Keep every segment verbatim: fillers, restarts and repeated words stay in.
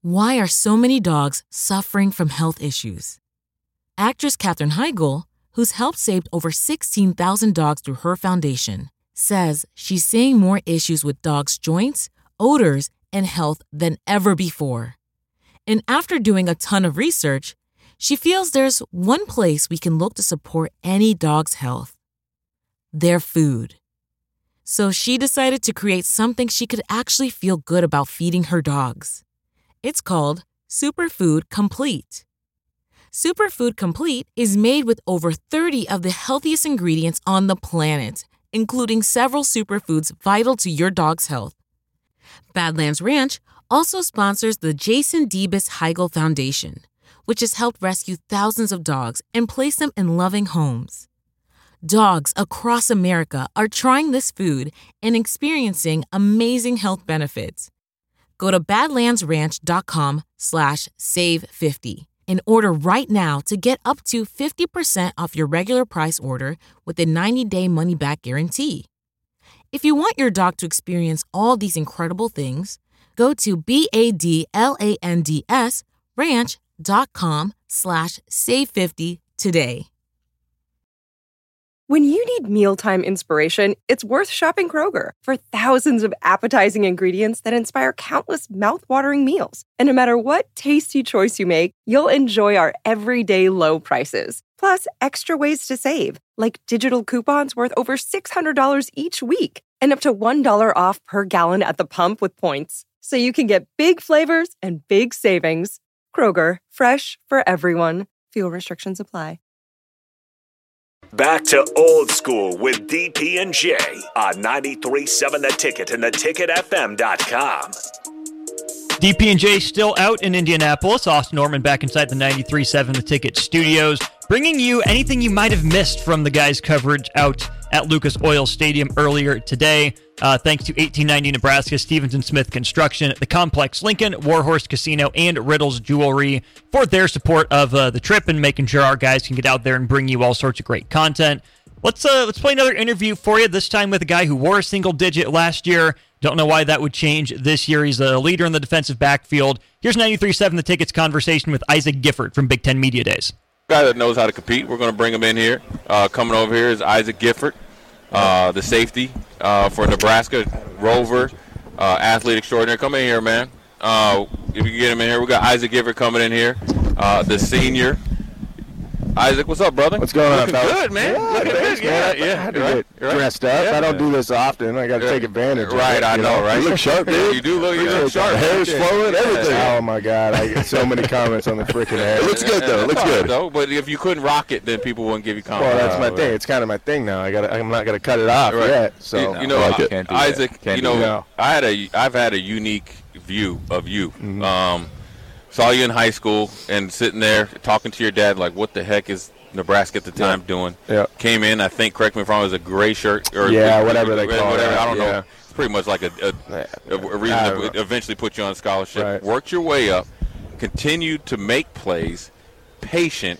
Why are so many dogs suffering from health issues? Actress Katherine Heigl, who's helped save over sixteen thousand dogs through her foundation, says she's seeing more issues with dogs' joints, odors, and health than ever before. And after doing a ton of research, she feels there's one place we can look to support any dog's health: their food. So she decided to create something she could actually feel good about feeding her dogs. It's called Superfood Complete. Superfood Complete is made with over thirty of the healthiest ingredients on the planet, including several superfoods vital to your dog's health. Badlands Ranch also sponsors the Jason Debus Heigl Foundation, which has helped rescue thousands of dogs and place them in loving homes. Dogs across America are trying this food and experiencing amazing health benefits. Go to badlandsranch.com slash save 50 and order right now to get up to fifty percent off your regular price order with a ninety-day money-back guarantee. If you want your dog to experience all these incredible things, go to B-A-D-L-A-N-D-S ranch.com slash save 50 today. When you need mealtime inspiration, it's worth shopping Kroger for thousands of appetizing ingredients that inspire countless mouth-watering meals. And no matter what tasty choice you make, you'll enjoy our everyday low prices. Plus, extra ways to save, like digital coupons worth over six hundred dollars each week and up to one dollar off per gallon at the pump with points. So you can get big flavors and big savings. Kroger, fresh for everyone. Fuel restrictions apply. Back to old school with D P and J on ninety-three point seven The Ticket and the ticket f m dot com. D P and J still out in Indianapolis. Austin Norman back inside the ninety-three point seven The Ticket studios, bringing you anything you might have missed from the guys' coverage out at Lucas Oil Stadium earlier today. Uh, thanks to eighteen ninety Nebraska, Stevens and Smith Construction, the Complex Lincoln, Warhorse Casino, and Riddles Jewelry for their support of uh, the trip and making sure our guys can get out there and bring you all sorts of great content. Let's uh, let's play another interview for you, this time with a guy who wore a single digit last year. Don't know why that would change this year. He's a leader in the defensive backfield. Here's ninety-three point seven The Ticket's conversation with Isaac Gifford from Big Ten Media Days. Guy that knows how to compete. We're going to bring him in here. Uh, coming over here is Isaac Gifford, uh, the safety uh, for Nebraska, Rover, uh, athlete extraordinary. Come in here, man. Uh, if you can get him in here, we got Isaac Gifford coming in here, uh, the senior. Isaac, what's up, brother? What's going on, Looking fellas? good, man. Yeah, Looking thanks, good. man. Yeah, yeah. I had to Right. get Right. dressed up. Yeah. I don't do this often. I got to Yeah. take advantage of Right, it. I you know, right? You look sharp, dude. You do look, you look sharp. The hair's flowing, everything. Yeah. Oh, my God. I get so many comments on the freaking hair. It looks good, though. It looks good. Though, but if you couldn't rock it, then people wouldn't give you compliments. Well, that's my Oh, thing. right. It's kind of my thing now. I got. I'm not going to cut it off Right. yet. So you, you know, I like I- it. Can't do Isaac, that. Can't you do know, that. I had a, I've had a unique view of you. Mm-hmm. Um, saw you in high school and sitting there talking to your dad, like, what the heck is Nebraska at the time Yeah. doing? Yeah. Came in, I think, correct me if I'm wrong, it was a gray shirt or Yeah, whatever they call whatever, it, I don't yeah. know. It's pretty much like a, a, a, a reason I to don't know. eventually put you on scholarship. Right. Worked your way up, continued to make plays, patient,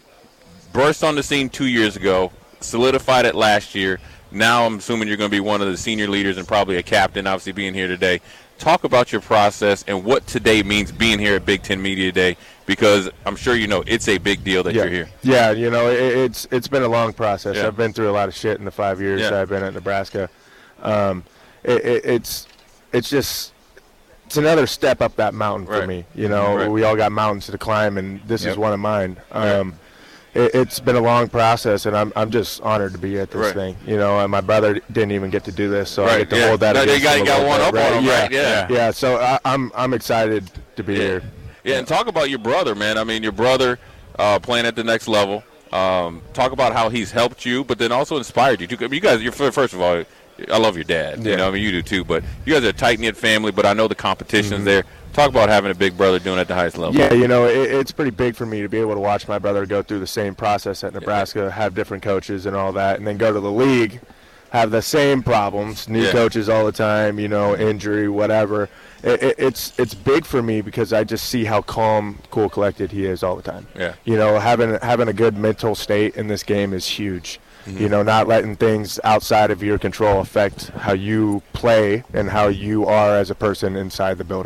burst on the scene two years ago, solidified it last year. Now I'm assuming you're going to be one of the senior leaders and probably a captain, obviously being here today. Talk about your process and what today means being here at Big Ten Media Day, because I'm sure you know it's a big deal that yeah. you're here. Yeah, you know, it, it's it's been a long process. Yeah. I've been through a lot of shit in the five years Yeah. that I've been at Nebraska. Um, it, it, it's it's just it's another step up that mountain for Right. me. You know, Right. we all got mountains to climb, and this Yep. is one of mine. Um, it, it's been a long process, and I'm I'm just honored to be at this Right. thing. You know, and my brother didn't even get to do this, so I Right, get to yeah. hold that. No, against you got- him a you got little one bit, up on right? him, yeah. right, yeah. yeah. So I, I'm I'm excited to be Yeah. here. Yeah, and talk about your brother, man. I mean, your brother uh, playing at the next level. Um, talk about how he's helped you, but then also inspired you. To, I mean, you guys, you're, first of all, I love your dad. You Yeah. know, I mean, you do too. But you guys are a tight-knit family, but I know the competition's Mhm. there. Talk about having a big brother doing it at the highest level. Yeah, you know, it, it's pretty big for me to be able to watch my brother go through the same process at Nebraska, have different coaches and all that, and then go to the league, have the same problems, new Yeah. coaches all the time, you know, injury, whatever. It, it, it's it's big for me because I just see how calm, cool, collected he is all the time. Yeah. You know, having having a good mental state in this game is huge. You know, not letting things outside of your control affect how you play and how you are as a person inside the building.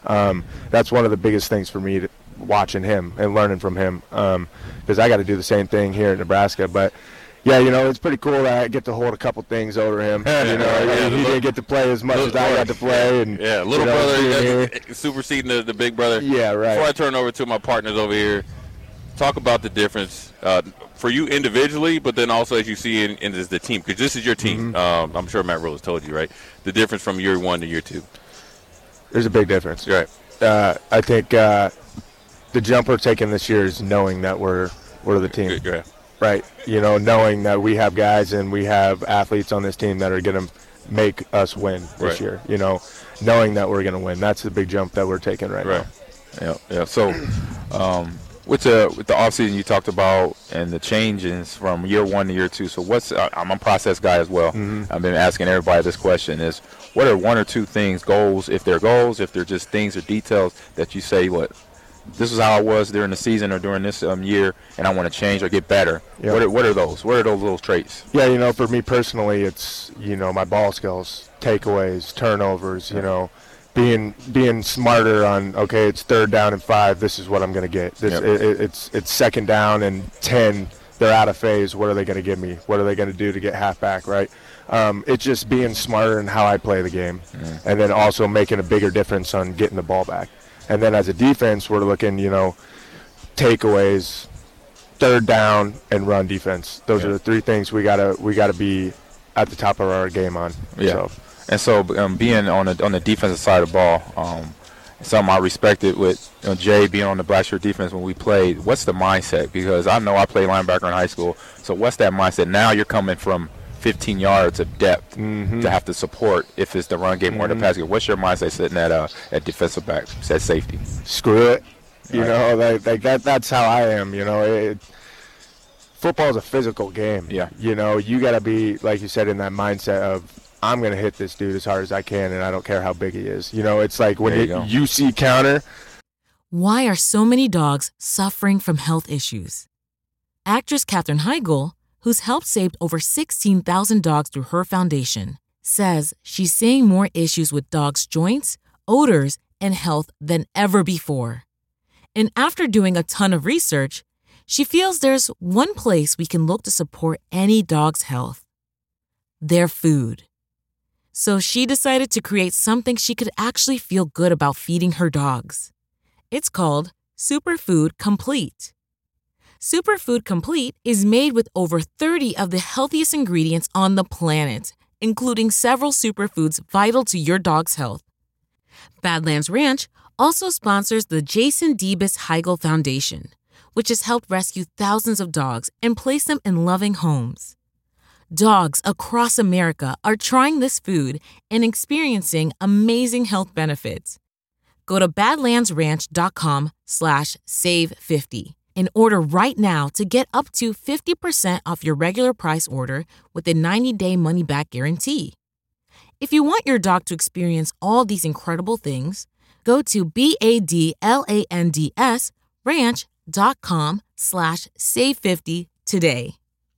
Um, that's one of the biggest things for me, to, watching him and learning from him, because um, I got to do the same thing here in Nebraska. But yeah, you know, it's pretty cool that I get to hold a couple things over him. You know, yeah, he, he didn't get to play as much as I got to play. And yeah, little you know, brother superseding the, the big brother. Yeah, right. Before I turn over to my partners over here, talk about the difference uh, for you individually, but then also as you see in, in this, the team, because this is your team. Mm-hmm. Um, I'm sure Matt Rose told you, right? The difference from year one to year two. There's a big difference. Right. Uh, I think uh, the jump we're taking this year is knowing that we're we're the team. Good, yeah. Right. You know, knowing that we have guys and we have athletes on this team that are going to make us win this right. year. You know, knowing that we're going to win. That's the big jump that we're taking right, right. now. Yeah. Yeah. So, um, with the with the offseason you talked about and the changes from year one to year two. So, what's uh, I'm a process guy as well. Mm-hmm. I've been asking everybody this question: is what are one or two things, goals, if they're goals, if they're just things or details that you say, what this is how I was during the season or during this um, year, and I want to change or get better. Yep. What are, what are those? What are those little traits? Yeah, you know, for me personally, it's, you know, my ball skills, takeaways, turnovers, you know, being being smarter on, okay, it's third down and five, this is what I'm going to get. This, yep. it, it's, it's second down and ten, they're out of phase, what are they going to give me? What are they going to do to get halfback, right? Um, it's just being smarter in how I play the game, mm. and then also making a bigger difference on getting the ball back. And then as a defense, we're looking, you know, takeaways, third down, and run defense. Those yeah. are the three things we gotta we gotta be at the top of our game on. Yeah. So. And so um, being on the on the defensive side of the ball, um, something I respected with you know, Jay being on the black shirt defense when we played. What's the mindset? Because I know I played linebacker in high school. So what's that mindset? Now you're coming from fifteen yards of depth mm-hmm. to have to support if it's the run game mm-hmm. or the pass game. What's your mindset sitting at uh, at defensive back, at safety? Screw it. You right. know, like, like that. That's how I am. You know, it, football is a physical game. Yeah. You know, you got to be, like you said, in that mindset of I'm going to hit this dude as hard as I can, and I don't care how big he is. You know, it's like when you, you, you see counter. Why are so many dogs suffering from health issues? Actress Katherine Heigl, who's helped save over sixteen thousand dogs through her foundation, says she's seeing more issues with dogs' joints, odors, and health than ever before. And after doing a ton of research, she feels there's one place we can look to support any dog's health: their food. So she decided to create something she could actually feel good about feeding her dogs. It's called Superfood Complete. Superfood Complete is made with over thirty of the healthiest ingredients on the planet, including several superfoods vital to your dog's health. Badlands Ranch also sponsors the Jason Debus Heigl Foundation, which has helped rescue thousands of dogs and place them in loving homes. Dogs across America are trying this food and experiencing amazing health benefits. Go to badlandsranch.com slash save50. and order right now to get up to fifty percent off your regular price order with a ninety-day money-back guarantee. If you want your dog to experience all these incredible things, go to B-A-D-L-A-N-D-S ranch.com slash save 50 today.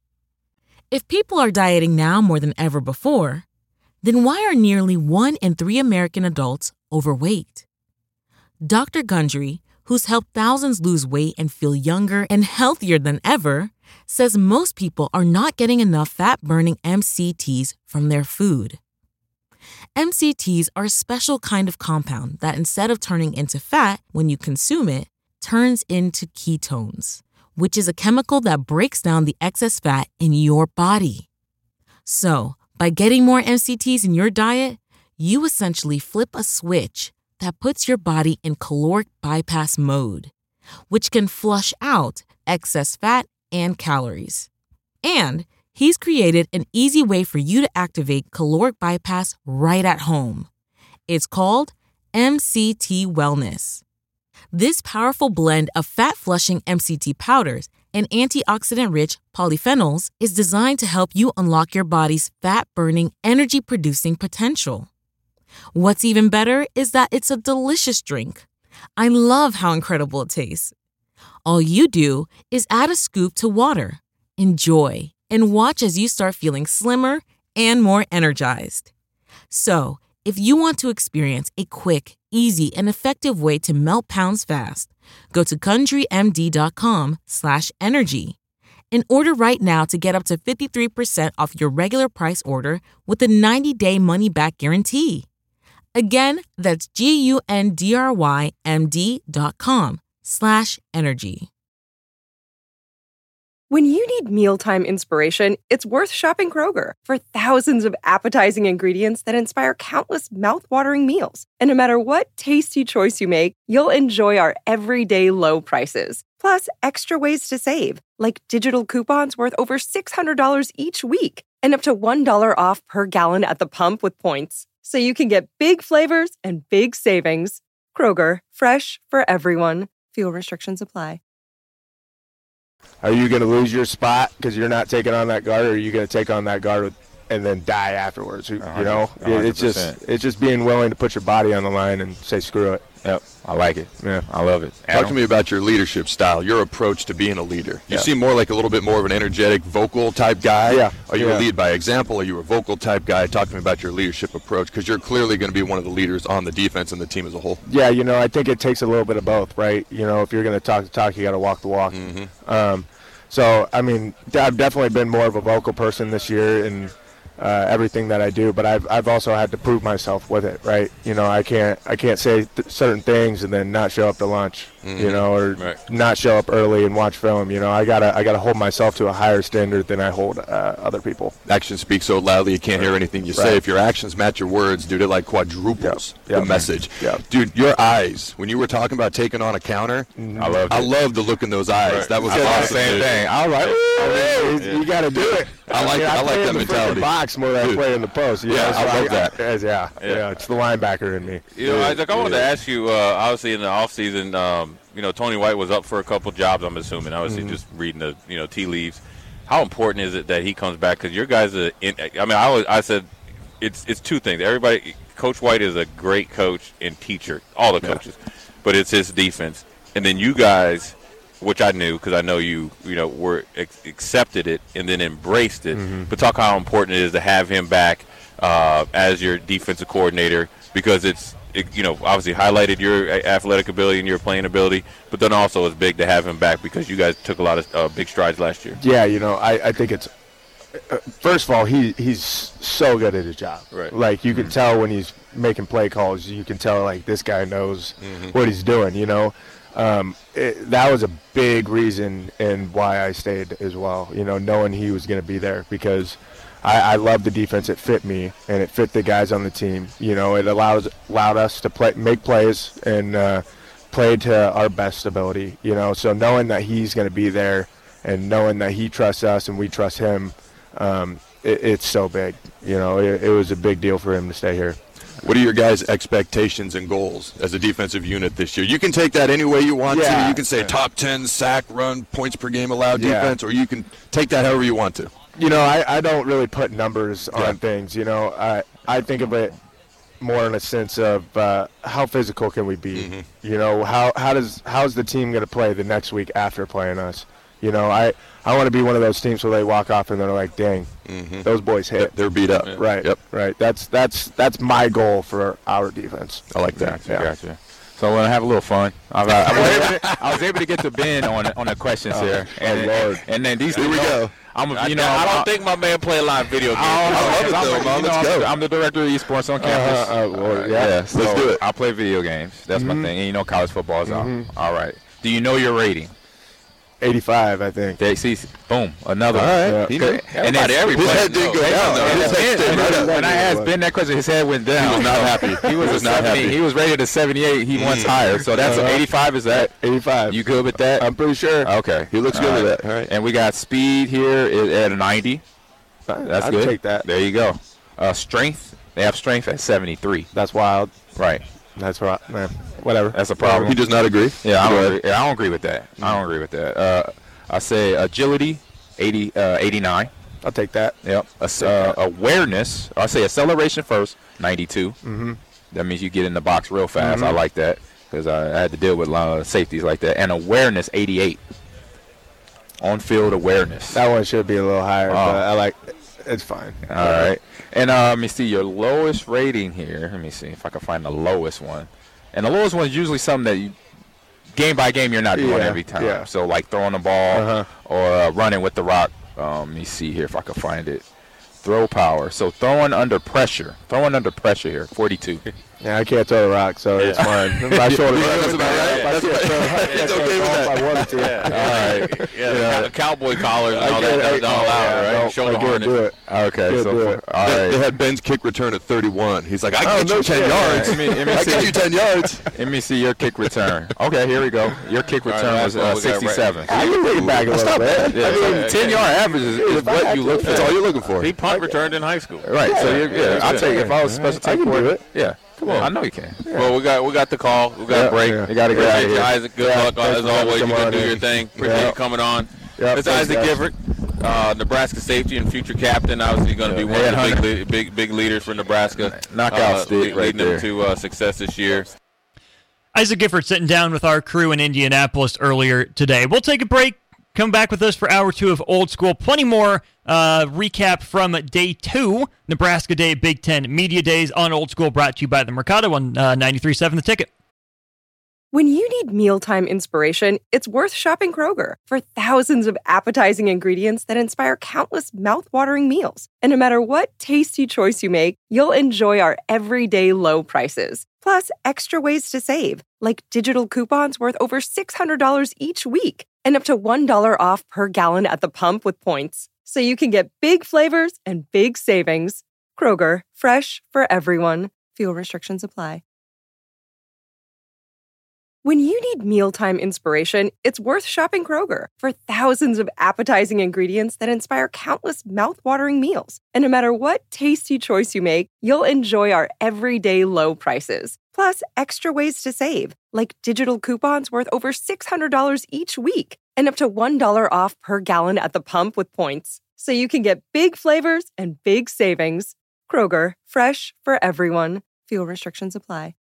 If people are dieting now more than ever before, then why are nearly one in three American adults overweight? Doctor Gundry, who's helped thousands lose weight and feel younger and healthier than ever, says most people are not getting enough fat-burning M C Ts from their food. M C Ts are a special kind of compound that, instead of turning into fat when you consume it, turns into ketones, which is a chemical that breaks down the excess fat in your body. So, by getting more M C Ts in your diet, you essentially flip a switch that puts your body in caloric bypass mode, which can flush out excess fat and calories. And he's created an easy way for you to activate caloric bypass right at home. It's called M C T Wellness. This powerful blend of fat-flushing M C T powders and antioxidant-rich polyphenols is designed to help you unlock your body's fat-burning, energy-producing potential. What's even better is that it's a delicious drink. I love how incredible it tastes. All you do is add a scoop to water, enjoy, and watch as you start feeling slimmer and more energized. So, If you want to experience a quick, easy, and effective way to melt pounds fast, go to CountryMD.com slash energy and order right now to get up to fifty-three percent off your regular price order with a ninety-day money-back guarantee. Again, that's G-U-N-D-R-Y-M-D.com slash energy. When you need mealtime inspiration, it's worth shopping Kroger for thousands of appetizing ingredients that inspire countless mouth-watering meals. And no matter what tasty choice you make, you'll enjoy our everyday low prices. Plus, extra ways to save, like digital coupons worth over six hundred dollars each week and up to one dollar off per gallon at the pump with points. So you can get big flavors and big savings. Kroger, fresh for everyone. Fuel restrictions apply. Are you going to lose your spot because you're not taking on that guard, or are you going to take on that guard with, and then die afterwards? You know, one hundred percent. It's just it's just being willing to put your body on the line and say screw it. Yep, I like it. Yeah, I love it. Talk Adam. to me about your leadership style, your approach to being a leader. You yeah. seem more like a little bit more of an energetic, vocal type guy. Yeah. Are you yeah. a lead by example? Are you a vocal type guy? Talk to me about your leadership approach, because you're clearly going to be one of the leaders on the defense and the team as a whole. Yeah, you know, I think it takes a little bit of both, right? You know, if you're going to talk the talk, you got to walk the walk. Mm-hmm. Um, so, I mean, I've definitely been more of a vocal person this year in uh, everything that I do, but I've I've also had to prove myself with it, right? You know, I can't I can't say th- certain things and then not show up to lunch, mm-hmm. you know, or right. not show up early and watch film. You know, I gotta I gotta hold myself to a higher standard than I hold uh, other people. Actions speak so loudly you can't hear anything you say. Right. If your actions match your words, dude, it like quadruples yep. Yep. the message. Yep. Dude, your eyes, when you were talking about taking on a counter, mm-hmm. I love I love the look in those eyes. Right. That was I awesome. the same dude. thing. I was like, I mean, you got to do it. I like mean, I, I like play that in the mentality. Box more than Dude. I play in the post. You Yeah, know, so I love I, that. I, yeah, Yeah. yeah, it's the linebacker in me. You know, Isaac, I wanted to ask you, uh, obviously in the offseason, um, you know, Tony White was up for a couple jobs, I'm assuming, obviously mm-hmm. just reading the, you know, tea leaves. How important is it that he comes back? Because your guys are in, I mean, I always, I said it's it's two things. Everybody, Coach White is a great coach and teacher, all the coaches, yeah. but it's his defense. And then you guys, which I knew because I know you, you know, were ex- accepted it and then embraced it. Mm-hmm. But talk how important it is to have him back uh, as your defensive coordinator, because it's, it, you know, obviously highlighted your athletic ability and your playing ability, but then also it's big to have him back because you guys took a lot of uh, big strides last year. Yeah, you know, I, I think it's uh, first of all, he he's so good at his job. Right. Like you mm-hmm. can tell when he's making play calls, you can tell like this guy knows mm-hmm. what he's doing. You know. Um, it, that was a big reason in why I stayed as well, you know, knowing he was going to be there, because I, I love the defense. It fit me and it fit the guys on the team. You know, it allows allowed us to play, make plays and uh, play to our best ability, you know, so knowing that he's going to be there and knowing that he trusts us and we trust him, um, it, it's so big. You know, it, it was a big deal for him to stay here. What are your guys' expectations and goals as a defensive unit this year? You can take that any way you want yeah. to. You can say top ten sack, run, points per game allowed yeah. defense, or you can take that however you want to. You know, I, I don't really put numbers on yeah. things. You know, I, I think of it more in a sense of uh, how physical can we be? Mm-hmm. You know, how how does how's the team going to play the next week after playing us? You know, I, I want to be one of those teams where they walk off and they're like, dang, mm-hmm. those boys hit. They're beat up. Right, yep. right. That's that's that's my goal for our defense. I like that. Gotcha, yeah. gotcha. So we're going to have a little fun. I, I, I, was able to, I was able to get to Ben on on the questions oh, here. And, oh, Lord. and then these Here we go. I'm a, you know, I, I don't I, think my man play a live video game. I, I love it, though, I'm, man. you know, Let's I'm, go. I'm the director of esports on campus. Uh, uh, Lord, yeah. yeah so Let's do it. I play video games. That's mm-hmm. my thing. And you know college football is mm-hmm. all. All right. Do you know your rating? eighty-five, I think. They see, boom, another. All right. Yeah. He knew. And Everybody, then, everybody His head didn't go knows. down, though. And His then- head stayed and right then up. when I asked Ben that question, his head went down. He was not happy. He was, He was a not seventy. happy. He was rated a seventy-eight. He wants Mm. higher. So that's Uh-huh. eighty-five. Is that eighty-five. you good with that? I'm pretty sure. Okay. He looks All good right. with that. All right. And we got speed here is at a ninety. That's I'd good. take that. There you go. Uh, strength. They have strength at seventy-three. That's wild. Right. That's right, man. Whatever. That's a problem. He does not agree. Yeah, I Go don't ahead. agree. Yeah, I don't agree with that. I don't agree with that. Uh, I say agility, eighty, uh, eighty-nine. I'll take that. Yep. Uh, uh, awareness. I say acceleration first, ninety-two. Mm-hmm. That means you get in the box real fast. Mhm. I like that because I, I had to deal with a lot of safeties like that. And awareness, eighty-eight. On-field awareness. That one should be a little higher, Oh. but I like It's fine. All right. And uh, let me see your lowest rating here. Let me see if I can find the lowest one. And the lowest one is usually something that you, game by game, you're not doing Yeah, every time. yeah. So like throwing the ball Uh-huh. or uh, running with the rock. Um, let me see here if I can find it. Throw power. So throwing under pressure. Throwing under pressure here, forty-two. Yeah, I can't throw the rock, so it's fine. My shoulder. That's about right. I can't throw- I can't It's throw okay the with ball if that. I wanted to. Yeah, right. Yeah, the Yeah. cow- cowboy collars and I all can't- that. That's I- all oh, out, yeah, right? no, Shoulder I can't harness. do it. Okay. Can't so do for, it. all They, right. they had Ben's kick return at thirty-one. He's like, I Oh, can get no you ten shit. yards. Let me- let me I see. get you ten yards. Let me see your kick return. Okay, here we go. Your kick All right, return that's was what uh, we got right. sixty-seven. I can bring it back a That's little not bit. Yeah, I so mean, ten-yard average is, is if I what had you to- look for. That's all you're looking for. He punt returned in high school. Right, so you, yeah, yeah, I'll yeah. take it. If I was special I team can do coordinator, it. yeah, come on, Yeah. I know you can. Well, we got we got the call. We got Yeah, a break. yeah. You gotta get out of Appreciate you, here. Isaac. Good Yeah, luck thanks as for having always. me You're gonna on do in. your thing. Appreciate Yeah. you coming on. Yeah, It's thanks, Isaac guys. Gifford, uh, Nebraska safety and future captain. Obviously, going to be Yeah. one of the Headhunter. big, le- big, big leaders for Nebraska. Knockout uh, stick le- right leading there. them to uh, success this year. Isaac Gifford sitting down with our crew in Indianapolis earlier today. We'll take a break. Come back with us for hour two of Old School. Plenty more uh, recap from day two, Nebraska Day, Big Ten Media Days on Old School, brought to you by the Mercado on uh, ninety-three point seven The Ticket. When you need mealtime inspiration, it's worth shopping Kroger for thousands of appetizing ingredients that inspire countless mouth-watering meals. And no matter what tasty choice you make, you'll enjoy our everyday low prices. Plus, extra ways to save, like digital coupons worth over six hundred dollars each week and up to one dollar off per gallon at the pump with points. So you can get big flavors and big savings. Kroger, fresh for everyone. Fuel restrictions apply. When you need mealtime inspiration, it's worth shopping Kroger for thousands of appetizing ingredients that inspire countless mouth-watering meals. And no matter what tasty choice you make, you'll enjoy our everyday low prices. Plus, extra ways to save, like digital coupons worth over six hundred dollars each week and up to one dollar off per gallon at the pump with points. So you can get big flavors and big savings. Kroger, fresh for everyone. Fuel restrictions apply.